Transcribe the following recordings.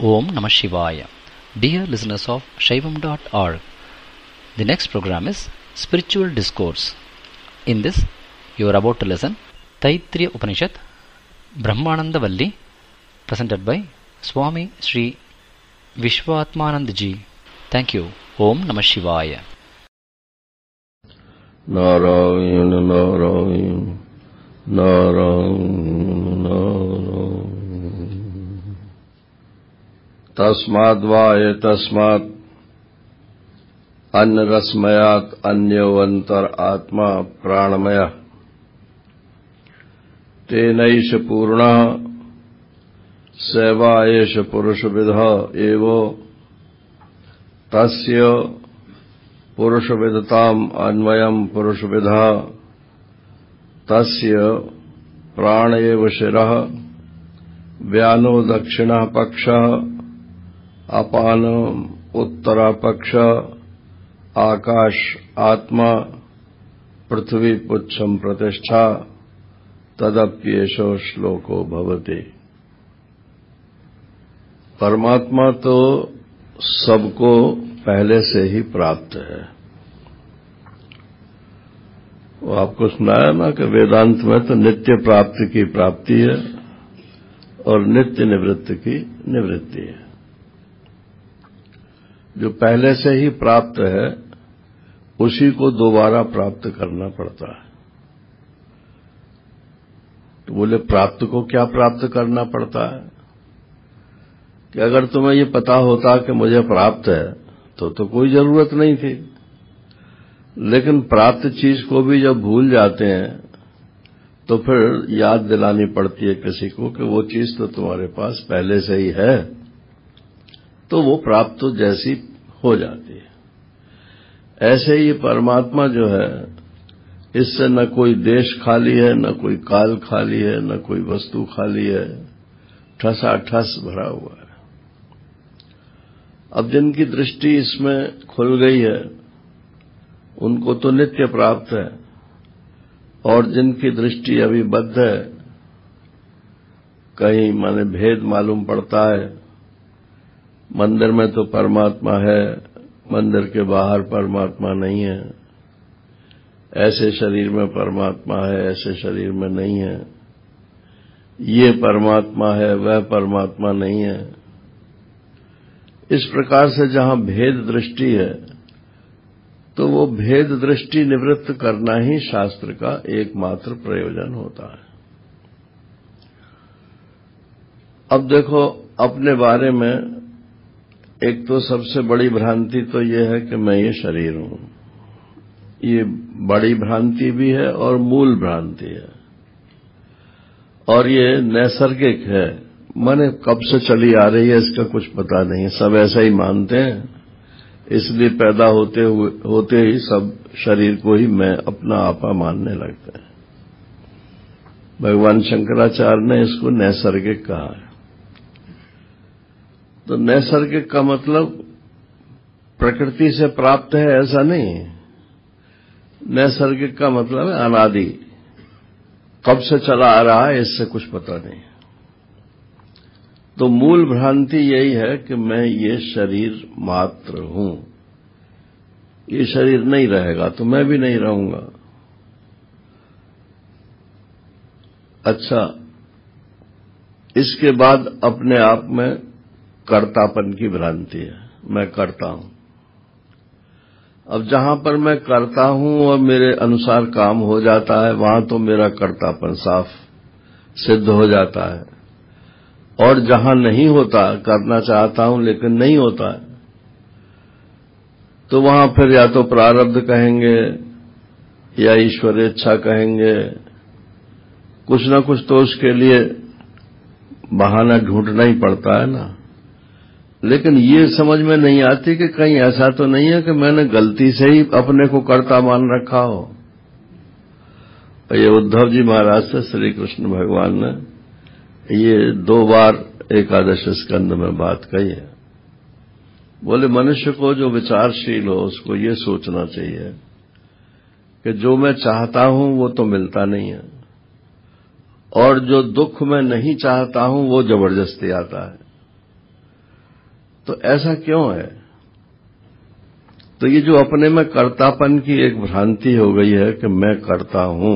Om Namah Shivaya. Dear listeners of Shaivam.org, the next program is Spiritual Discourse. In this, you are about to listen Taittiriya Upanishad, Brahmananda Valli, presented by Swami Sri Vishwatmanand Ji. Thank you. Om Namah Shivaya. Narayana Narayana Narayana Narayana Tasmadvaya Tasmat Annarasmayat Anyavantar Atma Pranamaya Tenaisha Purna Sevaesha Purushavidha Evo Tasya Purushavidatam Anvayam Purushavidha Tasya Pranayeva Shiraha Vyano Dakshina Paksha Apana Uttara Paksha Akash Atma Prithvi Pucham Pratishtha Tadapyesho Shloko Bhavati. परमात्मा तो सबको पहले से ही प्राप्त है। वो आपको सुनाया ना कि वेदांत में तो नित्य प्राप्ति की प्राप्ति है और नित्य निवृत्ति की निवृत्ति है। जो पहले से ही प्राप्त है उसी को दोबारा प्राप्त करना पड़ता है। तो बोले प्राप्त को क्या प्राप्त करना पड़ता है कि अगर तुम्हें ये पता होता कि मुझे प्राप्त है तो कोई जरूरत नहीं थी। लेकिन प्राप्त चीज को भी जब भूल जाते हैं तो फिर याद दिलानी पड़ती है किसी को कि वो चीज तो तुम्हारे पास पहले से ही है, तो वो प्राप्त तो जैसी हो जाती है। ऐसे ही परमात्मा जो है, इससे न कोई देश खाली है, न कोई काल खाली है, न कोई वस्तु खाली है, ठसाठस भरा हुआ है। अब जिनकी दृष्टि इसमें खुल गई है उनको तो नित्य प्राप्त है, और जिनकी दृष्टि अभी बद्ध है, कहीं माने भेद मालूम पड़ता है। मंदिर में तो परमात्मा है, मंदिर के बाहर परमात्मा नहीं है, ऐसे शरीर में परमात्मा है, ऐसे शरीर में नहीं है, ये परमात्मा है, वह परमात्मा नहीं है। इस प्रकार से जहां भेद दृष्टि है तो वो भेद दृष्टि निवृत्त करना ही शास्त्र का एकमात्र प्रयोजन होता है। अब देखो, अपने बारे में एक तो सबसे बड़ी भ्रांति तो ये है कि मैं ये शरीर हूं। ये बड़ी भ्रांति भी है और मूल भ्रांति है, और ये नैसर्गिक है, माने कब से चली आ रही है इसका कुछ पता नहीं। सब ऐसा ही मानते हैं, इसलिए पैदा होते ही सब शरीर को ही मैं अपना आपा मानने लगते हैं। भगवान शंकराचार्य ने इसको नैसर्गिक कहा है। तो नैसर्गिक का मतलब प्रकृति से प्राप्त है ऐसा नहीं। नैसर्गिक का मतलब है अनादि, कब से चला आ रहा है इससे कुछ पता नहीं। तो मूल भ्रांति यही है कि मैं ये शरीर मात्र हूं, ये शरीर नहीं रहेगा तो मैं भी नहीं रहूंगा। अच्छा, इसके बाद अपने आप में कर्तापन की भ्रांति है, मैं करता हूं। अब जहां पर मैं करता हूं और मेरे अनुसार काम हो जाता है, वहां तो मेरा कर्तापन साफ सिद्ध हो जाता है। और जहां नहीं होता, करना चाहता हूं लेकिन नहीं होता है, तो वहां फिर या तो प्रारब्ध कहेंगे या ईश्वरेच्छा कहेंगे, कुछ न कुछ तो उसके लिए बहाना ढूंढना ही पड़ता है ना। लेकिन ये समझ में नहीं आती कि कहीं ऐसा तो नहीं है कि मैंने गलती से ही अपने को कर्ता मान रखा हो। ये उद्धव जी महाराज से श्री कृष्ण भगवान ने ये 2 बार एकादश स्कंद में बात कही है। बोले मनुष्य को जो विचारशील हो उसको ये सोचना चाहिए कि जो मैं चाहता हूं वो तो मिलता नहीं है, और जो दुख मैं नहीं चाहता हूं वो जबरदस्ती आता है। तो ऐसा क्यों है? तो ये जो अपने में कर्तापन की एक भ्रांति हो गई है कि मैं करता हूं,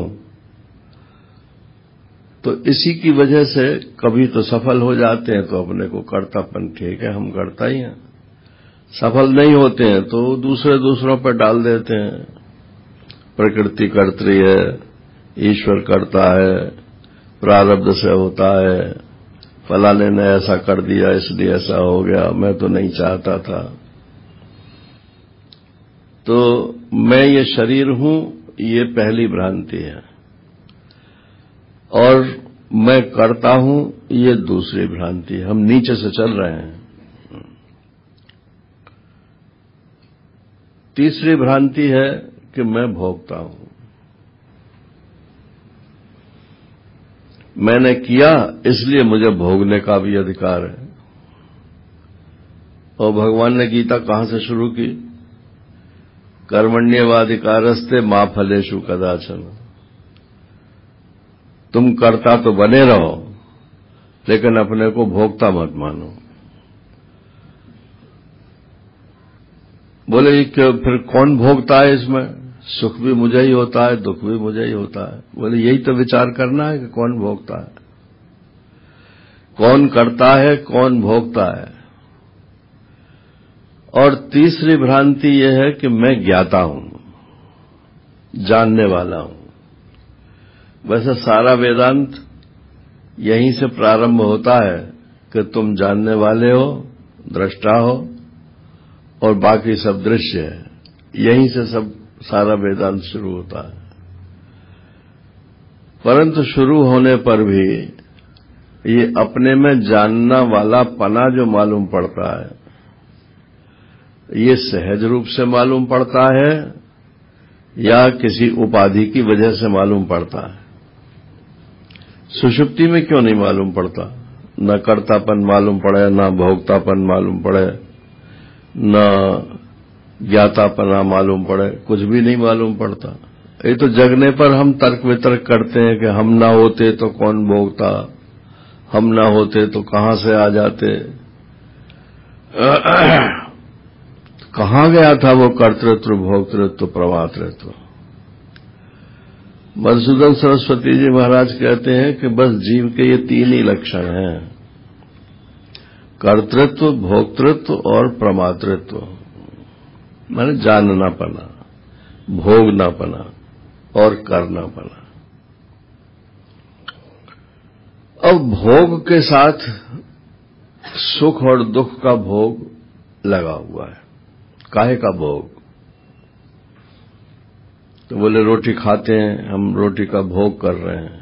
तो इसी की वजह से कभी तो सफल हो जाते हैं तो अपने को कर्तापन, ठीक है हम करता ही हैं, सफल नहीं होते हैं तो दूसरों पर डाल देते हैं, प्रकृति कर्त्री है, ईश्वर करता है, प्रारब्ध से होता है, फलाने ने ऐसा कर दिया इसलिए ऐसा हो गया, मैं तो नहीं चाहता था। तो मैं ये शरीर हूं, ये पहली भ्रांति है, और मैं करता हूं, ये दूसरी भ्रांति है। हम नीचे से चल रहे हैं। तीसरी भ्रांति है कि मैं भोगता हूं, मैंने किया इसलिए मुझे भोगने का भी अधिकार है। और भगवान ने गीता कहां से शुरू की? कर्मण्येवाधिकारस्ते मा फलेषु कदाचन। तुम करता तो बने रहो, लेकिन अपने को भोगता मत मानो। बोले कि फिर कौन भोगता है इसमें? सुख भी मुझे ही होता है, दुख भी मुझे ही होता है। बोले यही तो विचार करना है कि कौन भोगता है, कौन करता है, कौन भोगता है। और तीसरी भ्रांति यह है कि मैं ज्ञाता हूं, जानने वाला हूं। वैसे सारा वेदांत यहीं से प्रारंभ होता है कि तुम जानने वाले हो, दृष्टा हो, और बाकी सब दृश्य है। यहीं से सब सारा वेदांत शुरू होता है। परंतु शुरू होने पर भी ये अपने में जानना वाला पना जो मालूम पड़ता है, ये सहज रूप से मालूम पड़ता है या किसी उपाधि की वजह से मालूम पड़ता है? सुषुप्ति में क्यों नहीं मालूम पड़ता? न कर्तापन मालूम पड़े, न भोक्तापन मालूम पड़े, न ज्ञातापना मालूम पड़े, कुछ भी नहीं मालूम पड़ता। ये तो जगने पर हम तर्क वितर्क करते हैं कि हम ना होते तो कौन भोगता, हम ना होते तो कहां से आ जाते, कहां गया था वो कर्तृत्व, भोक्तृत्व, प्रमातृत्व। मधुसूदन सरस्वती जी महाराज कहते हैं कि बस जीव के ये तीन ही लक्षण हैं, कर्तृत्व, भोक्तृत्व और प्रमातृत्व। माने जाननापना, भोगनापना और करनापना। अब भोग के साथ सुख और दुख का भोग लगा हुआ है। काहे का भोग? तो बोले रोटी खाते हैं, हम रोटी का भोग कर रहे हैं।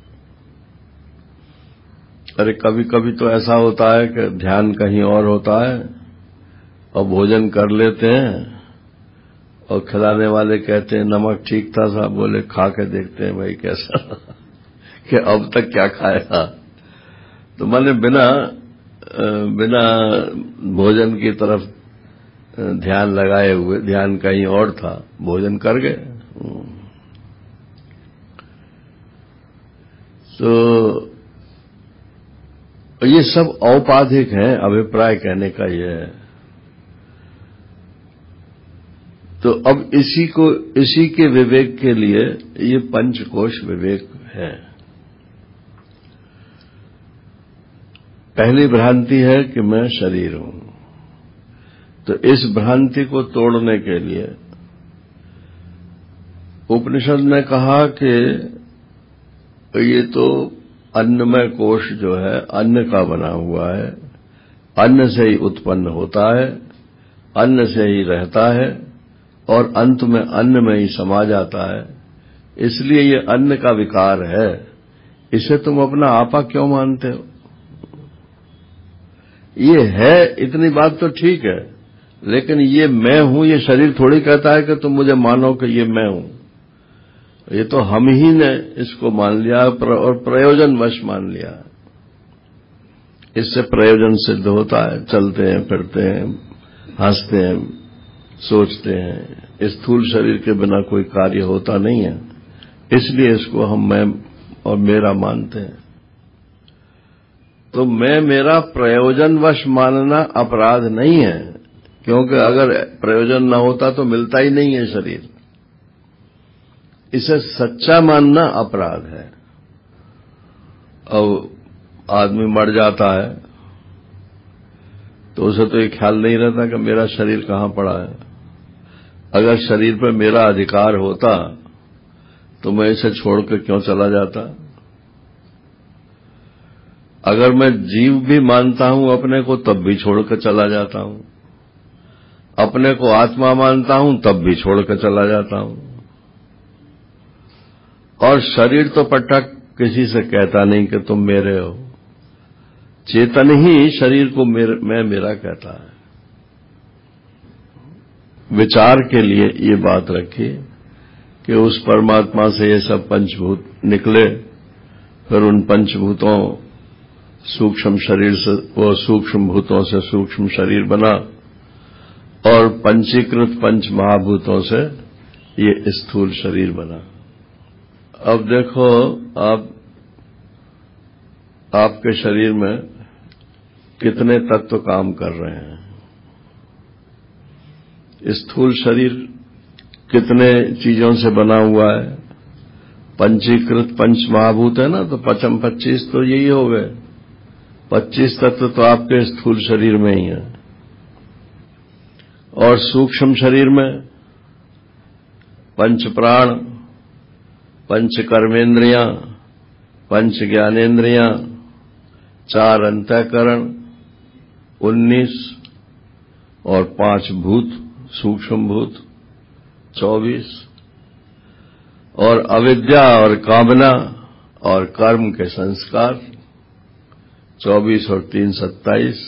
अरे कभी कभी तो ऐसा होता है कि ध्यान कहीं और होता है और भोजन कर लेते हैं और खिलाने वाले कहते हैं नमक ठीक था साहब। बोले खा के देखते हैं भाई कैसा कि अब तक क्या खाया। तो मैंने बिना भोजन की तरफ ध्यान लगाए हुए, ध्यान कहीं और था, भोजन कर गए। तो ये सब औपाधिक है, अभिप्राय कहने का ये है। तो अब इसी के विवेक के लिए ये पंचकोश विवेक है। पहली भ्रांति है कि मैं शरीर हूं। तो इस भ्रांति को तोड़ने के लिए उपनिषद ने कहा कि ये तो अन्नमय कोश जो है अन्न का बना हुआ है, अन्न से ही उत्पन्न होता है, अन्न से ही रहता है और अंत में अन्न में ही समा जाता है। इसलिए ये अन्न का विकार है, इसे तुम अपना आपा क्यों मानते हो? ये है, इतनी बात तो ठीक है, लेकिन ये मैं हूं, ये शरीर थोड़ी कहता है कि तुम मुझे मानो कि ये मैं हूं। ये तो हम ही ने इसको मान लिया और प्रयोजनवश मान लिया। इससे प्रयोजन सिद्ध होता है, चलते हैं, फिरते हैं, हंसते हैं, सोचते हैं। इस स्थूल शरीर के बिना कोई कार्य होता नहीं है, इसलिए इसको हम मैं और मेरा मानते हैं। तो मैं मेरा प्रयोजनवश मानना अपराध नहीं है, क्योंकि अगर प्रयोजन न होता तो मिलता ही नहीं है शरीर। इसे सच्चा मानना अपराध है। अब आदमी मर जाता है तो उसे तो ये ख्याल नहीं रहता कि मेरा शरीर कहां पड़ा है। अगर शरीर पर मेरा अधिकार होता तो मैं इसे छोड़कर क्यों चला जाता। अगर मैं जीव भी मानता हूं अपने को तब भी छोड़कर चला जाता हूं, अपने को आत्मा मानता हूं तब भी छोड़कर चला जाता हूं। और शरीर तो पटक किसी से कहता नहीं कि तुम मेरे हो, चेतन ही शरीर को मैं मेरा कहता है। विचार के लिए ये बात रखिए कि उस परमात्मा से ये सब पंचभूत निकले, फिर उन पंचभूतों सूक्ष्म शरीर से, वो सूक्ष्म भूतों से सूक्ष्म शरीर बना और पंचीकृत पंच महाभूतों से ये स्थूल शरीर बना। अब देखो, आपके शरीर में कितने तत्व काम कर रहे हैं। स्थूल शरीर कितने चीजों से बना हुआ है। पंचीकृत पंच महाभूत है ना, तो पचम 25 तो यही हो गए। 25 तत्व तो आपके स्थूल शरीर में ही है। और सूक्ष्म शरीर में पंच प्राण, पंच कर्मेंद्रियां, पंच ज्ञानेन्द्रियां, 4 अंतःकरण, 19 और 5 भूत, सूक्ष्म भूत 24, और अविद्या और कामना और कर्म के संस्कार 24 और 3 27।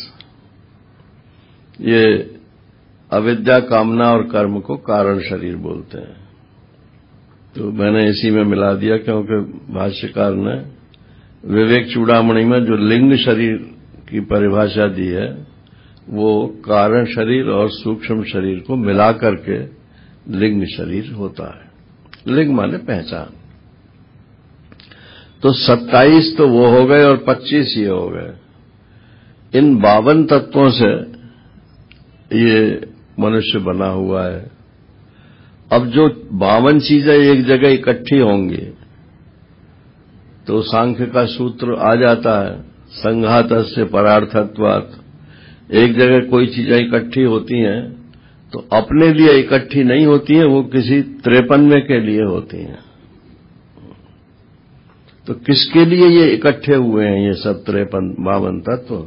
ये अविद्या, कामना और कर्म को कारण शरीर बोलते हैं। तो मैंने इसी में मिला दिया, क्योंकि भाष्यकार ने विवेक चूड़ामणि में जो लिंग शरीर की परिभाषा दी है वो कारण शरीर और सूक्ष्म शरीर को मिलाकर के लिंग शरीर होता है। लिंग माने पहचान। तो 27 तो वो हो गए और 25 ये हो गए। इन 52 तत्वों से ये मनुष्य बना हुआ है। अब जो 52 चीजें एक जगह इकट्ठी होंगी तो सांख्य का सूत्र आ जाता है, संघातस्य परार्थत्वात्। एक जगह कोई चीजें इकट्ठी होती हैं तो अपने लिए इकट्ठी नहीं होती हैं, वो किसी 53वें के लिए होती हैं। तो किसके लिए ये इकट्ठे हुए हैं ये सब 52 तत्व।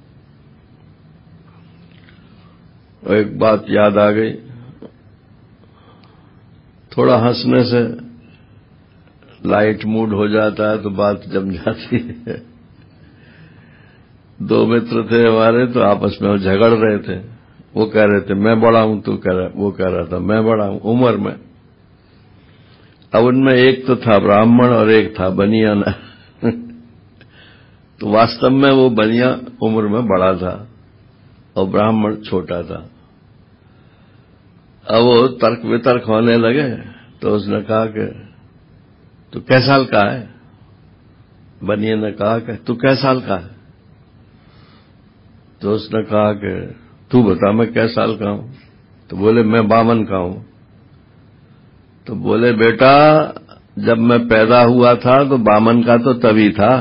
एक बात याद आ गई, थोड़ा हंसने से लाइट मूड हो जाता है तो बात जम जाती है। 2 मित्र थे हमारे, तो आपस में वो झगड़ रहे थे। वो कह रहे थे मैं बड़ा हूं, वो कह रहा था मैं बड़ा हूं उम्र में। अब उनमें एक तो था ब्राह्मण और एक था बनिया ना। तो वास्तव में वो बनिया उम्र में बड़ा था और ब्राह्मण छोटा था। अब वो तर्क वितर्क होने लगे तो उसने कहा कि तू कै साल का है। बनिया ने कहा कि तू कै साल का है। तो उसने कहा कि तू बता मैं कै साल का हूं। तो बोले मैं 52 का हूं। तो बोले बेटा जब मैं पैदा हुआ था तो 52 का तो तभी था।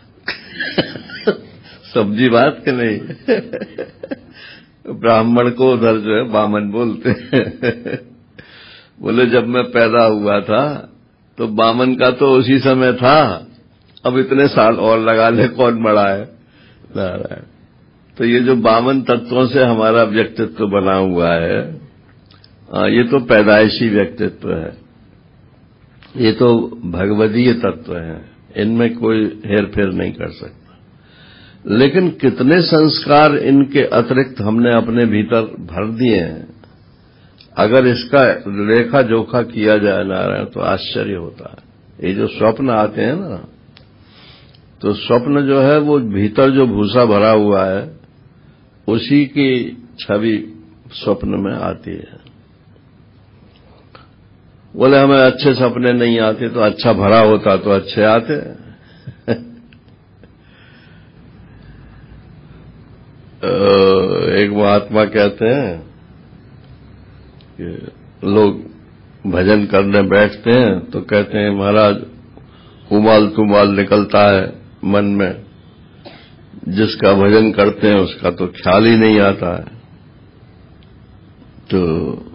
सब्जी बात के नहीं। ब्राह्मण को उधर जो है 52 बोलते हैं। बोले जब मैं पैदा हुआ था तो 52 का तो उसी समय था, अब इतने साल और लगा ले कौन बड़ा है। नारायण। तो ये जो 52 तत्वों से हमारा व्यक्तित्व बना हुआ है, ये तो पैदाइशी व्यक्तित्व है, ये तो भगवदीय तत्व है, इनमें कोई हेरफेर नहीं कर सकता। लेकिन कितने संस्कार इनके अतिरिक्त हमने अपने भीतर भर दिए हैं, अगर इसका लेखा जोखा किया जाए नारायण तो आश्चर्य होता है। ये जो स्वप्न आते हैं ना, तो स्वप्न जो है वो भीतर जो भूसा भरा हुआ है उसी की छवि स्वप्न में आती है। बोले हमें अच्छे सपने नहीं आते, तो अच्छा भरा होता तो अच्छे आते। एक महात्मा कहते हैं कि लोग भजन करने बैठते हैं तो कहते हैं महाराज उमाल तुमाल निकलता है मन में, जिसका भजन करते हैं उसका तो ख्याल ही नहीं आता है। तो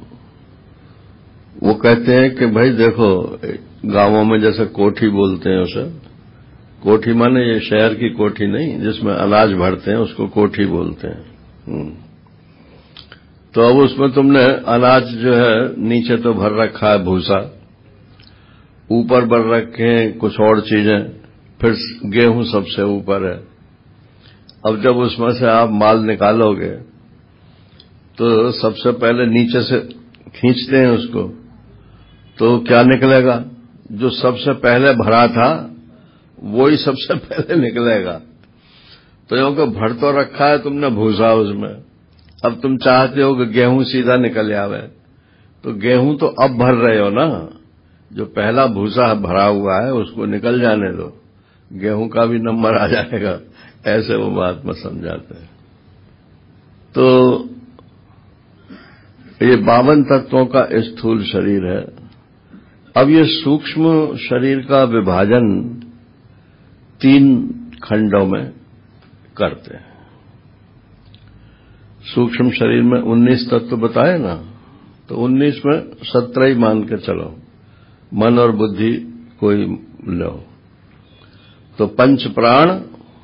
वो कहते हैं कि भाई देखो, गांवों में जैसे कोठी बोलते हैं उसे, कोठी माने ये शहर की कोठी नहीं जिसमें अनाज भरते हैं, उसको कोठी बोलते हैं। तो अब उसमें तुमने अनाज जो है नीचे तो भर रखा है भूसा, ऊपर भर रखे हैं कुछ और चीजें, फिर गेहूं सबसे ऊपर है। अब जब उसमें से आप माल निकालोगे तो सबसे पहले नीचे से खींचते हैं उसको, तो क्या निकलेगा? जो सबसे पहले भरा था वो ही सबसे पहले निकलेगा। तो यूं कि भर तो रखा है तुमने भूसा उसमें, अब तुम चाहते हो कि गेहूं सीधा निकल आवे, तो गेहूं तो अब भर रहे हो ना, जो पहला भूसा भरा हुआ है उसको निकल जाने दो, गेहूं का भी नंबर आ जाएगा। ऐसे वो महात्मा समझाते हैं। तो ये 52 तत्वों का स्थूल शरीर है। अब ये सूक्ष्म शरीर का विभाजन 3 खंडों में करते हैं। सूक्ष्म शरीर में 19 तत्व बताए ना, तो 19 में 17 ही मान के चलो, मन और बुद्धि कोई लो। तो 5 प्राण,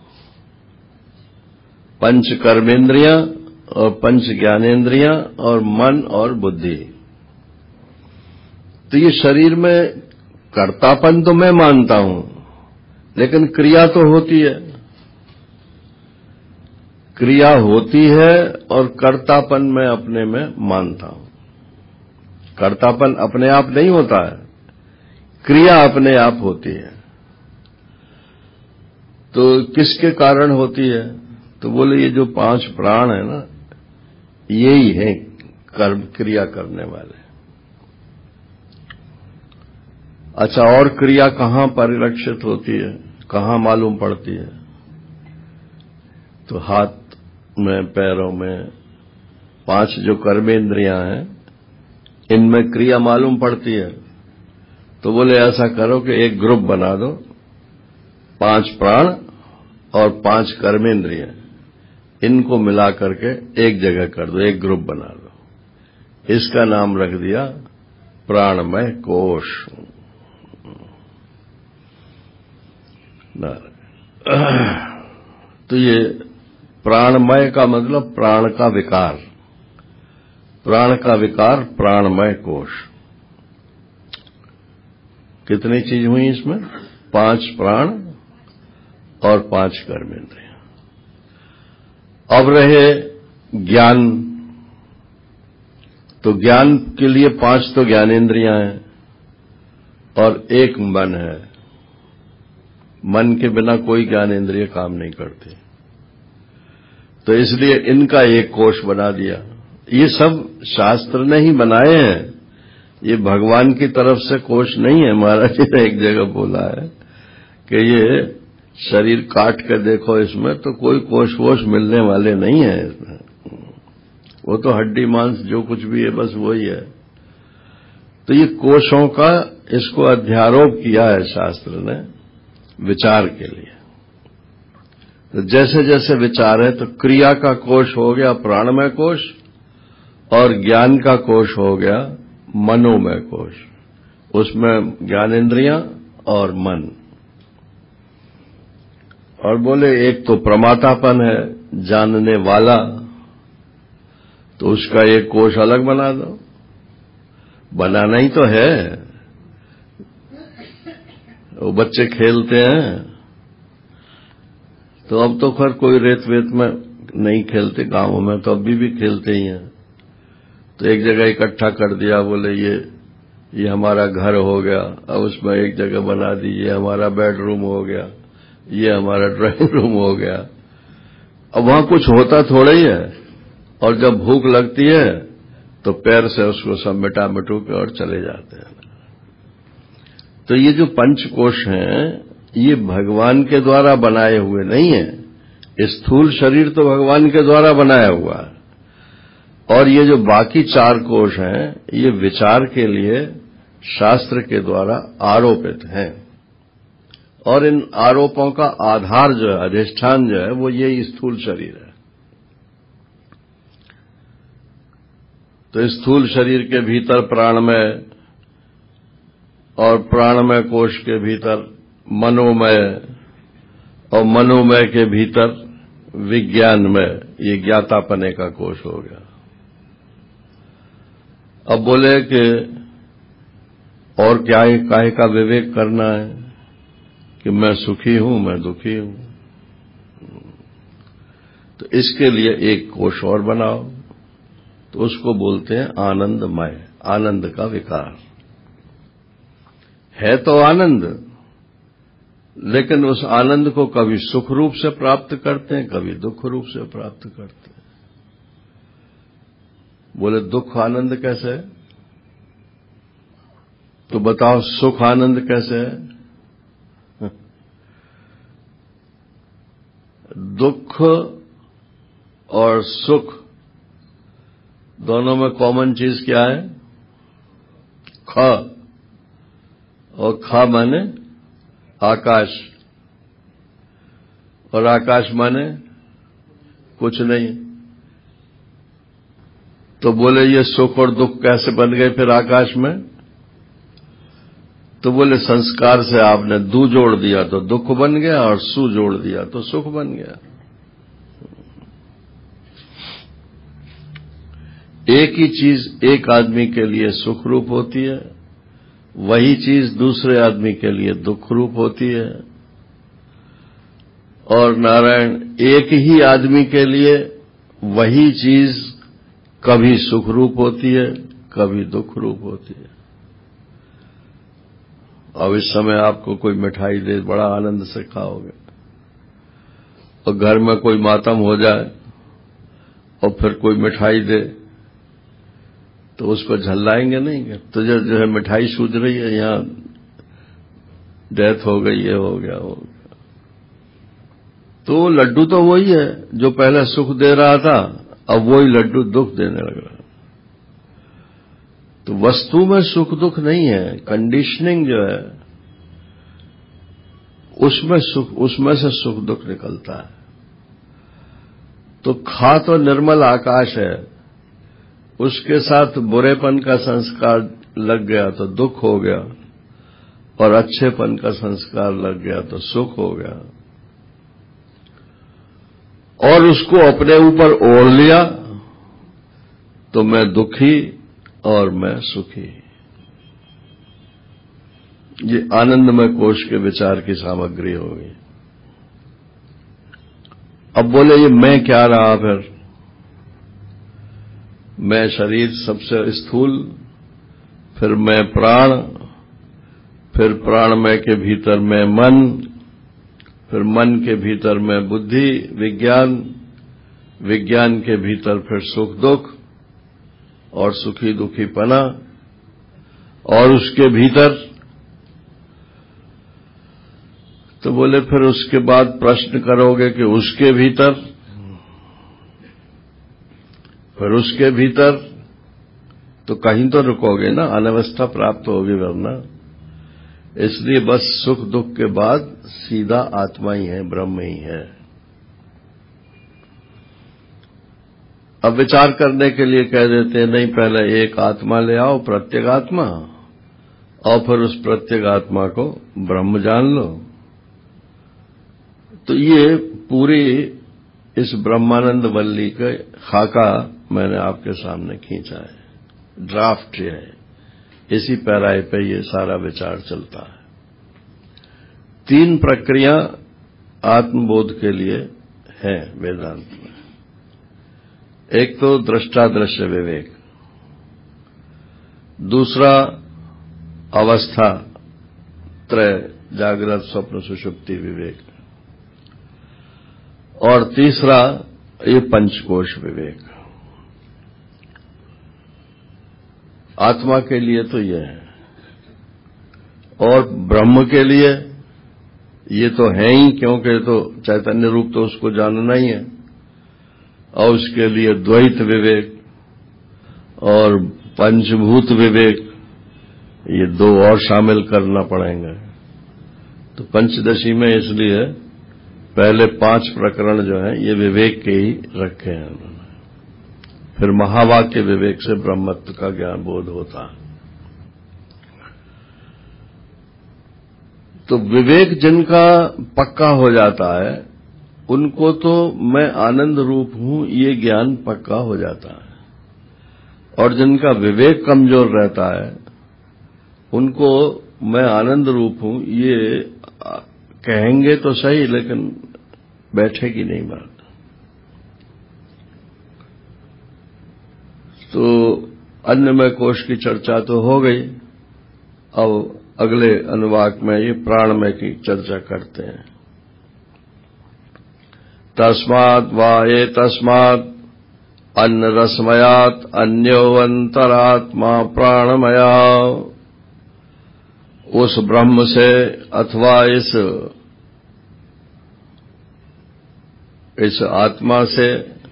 5 कर्मेंद्रियां और 5 ज्ञानेंद्रियां और मन और बुद्धि। तो ये शरीर में कर्तापन तो मैं मानता हूं, लेकिन क्रिया तो होती है, क्रिया होती है और कर्तापन मैं अपने में मानता हूं। कर्तापन अपने आप नहीं होता है, क्रिया अपने आप होती है। तो किसके कारण होती है? तो बोले ये जो 5 प्राण है ना, यही है कर्म क्रिया करने वाले। अच्छा, और क्रिया कहां परिलक्षित होती है, कहां मालूम पड़ती है? तो हाथ में, पैरों में 5 जो कर्मेंद्रियां हैं, इनमें क्रिया मालूम पड़ती है। तो बोले ऐसा करो कि एक ग्रुप बना दो, 5 प्राण और 5 कर्मेंद्रियां, इनको मिला करके एक जगह कर दो, एक ग्रुप बना दो। इसका नाम रख दिया प्राणमय कोश। तो ये प्राणमय का मतलब प्राण का विकार, प्राण का विकार प्राणमय कोश। कितनी चीज हुई इसमें? 5 प्राण और 5 कर्मेंद्रिय। अब रहे ज्ञान। तो ज्ञान के लिए 5 तो ज्ञानेंद्रियां हैं और 1 मन है। मन के बिना कोई ज्ञानेंद्रिय काम नहीं करते, तो इसलिए इनका एक कोश बना दिया। ये सब शास्त्र ने ही बनाए हैं, ये भगवान की तरफ से कोश नहीं है। महाराज जी ने एक जगह बोला है कि ये शरीर काट कर देखो, इसमें तो कोई कोश वोश मिलने वाले नहीं है इसमें, वो तो हड्डी मांस जो कुछ भी है बस वही है। तो ये कोशों का इसको अध्यारोप किया है शास्त्र ने विचार के लिए। तो जैसे जैसे विचार है, तो क्रिया का कोश हो गया प्राणमय कोश और ज्ञान का कोश हो गया मनोमय कोश। उसमें ज्ञानेंद्रियां और मन। और बोले एक तो प्रमातापन है, जानने वाला, तो उसका एक कोश अलग बना दो। बनाना ही तो है, वो बच्चे खेलते हैं, तो अब तो खैर कोई रेत वेत में नहीं खेलते, गांवों में तो अभी भी खेलते ही हैं। तो एक जगह इकट्ठा कर दिया, बोले ये हमारा घर हो गया, अब उसमें एक जगह बना दी, ये हमारा बेडरूम हो गया, ये हमारा ड्राइंग रूम हो गया। अब वहां कुछ होता थोड़ा ही है, और जब भूख लगती है तो पैर से उसको सब मिटा मिटू के और चले जाते हैं। तो ये जो पंचकोश हैं, ये भगवान के द्वारा बनाए हुए नहीं है। स्थूल शरीर तो भगवान के द्वारा बनाया हुआ है, और ये जो बाकी 4 कोश हैं, ये विचार के लिए शास्त्र के द्वारा आरोपित हैं, और इन आरोपों का आधार जो है, अधिष्ठान जो है, वो ये स्थूल शरीर है। तो स्थूल शरीर के भीतर प्राणमय, और प्राणमय कोश के भीतर मनोमय, और मनोमय के भीतर विज्ञानमय, ये ज्ञातापने का कोश हो गया। अब बोले कि और क्या काहे का विवेक करना है कि मैं सुखी हूं, मैं दुखी हूं, तो इसके लिए एक कोश और बनाओ, तो उसको बोलते हैं आनंदमय, आनंद का विकार। है तो आनंद, लेकिन उस आनंद को कभी सुख रूप से प्राप्त करते हैं, कभी दुख रूप से प्राप्त करते हैं। बोले दुख आनंद कैसे है? तो बताओ सुख आनंद कैसे है? दुख और सुख दोनों में कॉमन चीज क्या है? ख, और ख माने आकाश, और आकाश माने कुछ नहीं। तो बोले ये सुख और दुख कैसे बन गए फिर आकाश में? तो बोले संस्कार से आपने दू जोड़ दिया तो दुख बन गया, और सु जोड़ दिया तो सुख बन गया। एक ही चीज एक आदमी के लिए सुख रूप होती है, वही चीज दूसरे आदमी के लिए दुख रूप होती है। और नारायण, एक ही आदमी के लिए वही चीज कभी सुख रूप होती है, कभी दुख रूप होती है। अब इस समय आपको कोई मिठाई दे, बड़ा आनंद से खाओगे, और घर में कोई मातम हो जाए और फिर कोई मिठाई दे तो उसको झल्लाएंगे नहीं? तो जो है मिठाई सूझ रही है, यहां डेथ हो गई, ये हो गया, हो गया। तो लड्डू तो वही है जो पहले सुख दे रहा था, अब वही लड्डू दुख देने लगा। तो वस्तु में सुख दुख नहीं है, कंडीशनिंग जो है उसमें से सुख दुख निकलता है। तो खा तो निर्मल आकाश है, उसके साथ बुरेपन का संस्कार लग गया तो दुख हो गया, और अच्छेपन का संस्कार लग गया तो सुख हो गया। और उसको अपने ऊपर ओढ़ लिया तो मैं दुखी और मैं सुखी। ये आनंदमय कोश के विचार की सामग्री होगी। अब बोले ये मैं क्या रहा फिर? मैं शरीर सबसे स्थूल, फिर मैं प्राण, फिर प्राणमय के भीतर मैं मन, फिर मन के भीतर मैं बुद्धि, विज्ञान, विज्ञान के भीतर फिर सुख दुख और सुखी दुखी पना, और उसके भीतर तो बोले फिर उसके बाद प्रश्न करोगे कि उसके भीतर, फिर उसके भीतर, तो कहीं तो रुकोगे ना, अनवस्था प्राप्त होगी वरना। इसलिए बस सुख दुख के बाद सीधा आत्मा ही है, ब्रह्म ही है। अब विचार करने के लिए कह देते हैं नहीं, पहले एक आत्मा ले आओ, प्रत्येगात्मा, और फिर उस प्रत्येगात्मा को ब्रह्म जान लो। तो ये पूरी इस ब्रह्मानंद वल्ली के खाका मैंने आपके सामने खींचा है, ड्राफ्ट है। इसी पैराए पे ये सारा विचार चलता है। 3 प्रक्रिया आत्मबोध के लिए है वेदांत में। एक तो दृष्टादृश्य विवेक, दूसरा अवस्था त्रय, जागृत स्वप्न सुषुप्ति विवेक, और तीसरा ये पंचकोश विवेक। आत्मा के लिए तो ये है, और ब्रह्म के लिए ये तो है ही, क्योंकि तो चैतन्य रूप तो उसको जानना ही है। और उसके लिए द्वैत विवेक, और पंचभूत विवेक, ये 2 और शामिल करना पड़ेंगे। तो पंचदशी में इसलिए पहले 5 प्रकरण जो हैं ये विवेक के ही रखे हैं उन्होंने। फिर महावाक्य विवेक से ब्रह्मत्व का ज्ञान बोध होता है। तो विवेक जिनका पक्का हो जाता है उनको तो मैं आनंद रूप हूं ये ज्ञान पक्का हो जाता है, और जिनका विवेक कमजोर रहता है उनको मैं आनंद रूप हूं ये कहेंगे तो सही, लेकिन बैठेगी नहीं बात। तो अन्नमय कोश की चर्चा तो हो गई। अब अगले अनुवाक में ये प्राणमय की चर्चा करते हैं। तस्मात् वा एतस्मात् अन्न रसमयात् अन्योऽन्तरात्मा प्राणमया, उस ब्रह्म से अथवा इस आत्मा से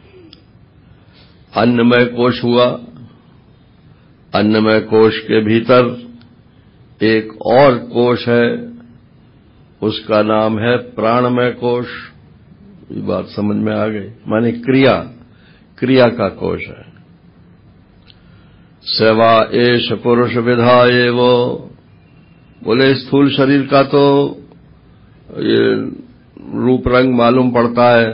अन्नमय कोश हुआ। अन्नमय कोश के भीतर एक और कोश है, उसका नाम है प्राणमय कोश। ये बात समझ में आ गई, माने क्रिया का कोश है। सेवा एष पुरुष विधाये वो, बोले स्थूल शरीर का तो ये रूप रंग मालूम पड़ता है,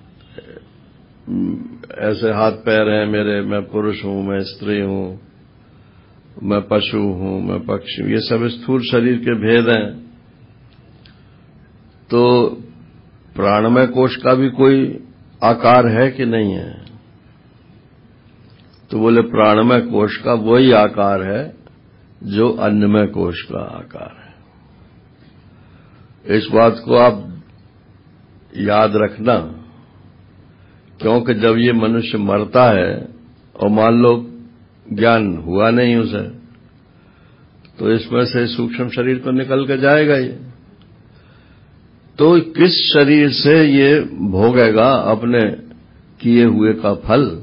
ऐसे हाथ पैर हैं मेरे, मैं पुरुष हूं, मैं स्त्री हूं, मैं पशु हूं, मैं पक्षी हूं, ये सब स्थूल शरीर के भेद हैं। तो प्राणमय कोश का भी कोई आकार है कि नहीं है? तो बोले प्राणमय कोश का वही आकार है जो अन्नमय कोश का आकार है। इस बात को आप याद रखना, क्योंकि जब ये मनुष्य मरता है और मान लो ज्ञान हुआ नहीं उसे, तो इसमें से सूक्ष्म शरीर तो निकल के जाएगा ही। तो किस शरीर से ये भोगेगा अपने किए हुए का फल?